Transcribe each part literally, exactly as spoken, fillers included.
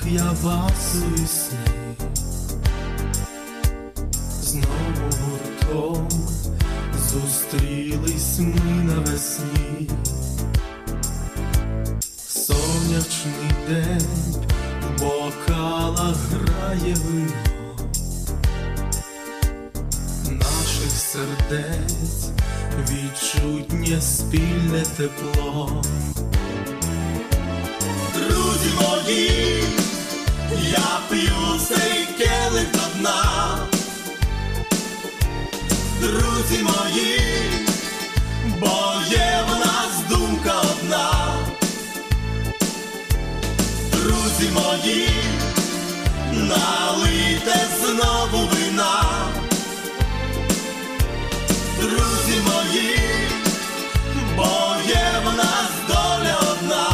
я вас у вісні, знову гуртом зустрілись ми навесні. Сонячний день, в бокалах грає вино наших сердець, відчутнє спільне тепло. Друзі мої, я п'ю цей келих до дна. Друзі мої, бо є в нас думка одна. Друзі мої, налийте знову вина. Друзі мої, бо є в нас доля одна.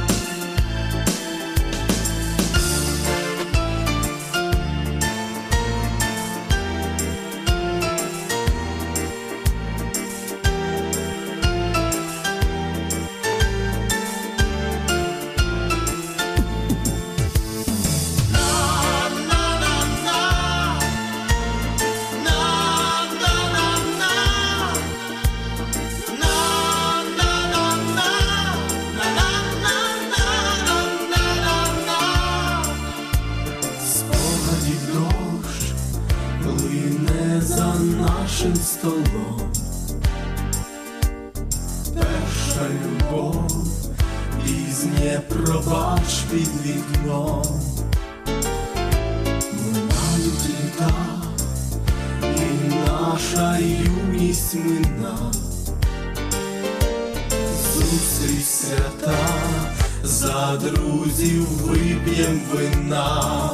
Лине за нашим столом перша любов, пізнє пробач під вікном. Минають літа, і наша юність мина. Зустріч свята, за друзів вип'єм вина.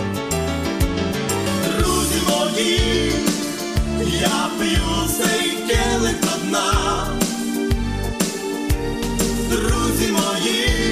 Друзі мої, я п'ю цей келих до дна. Друзі мої,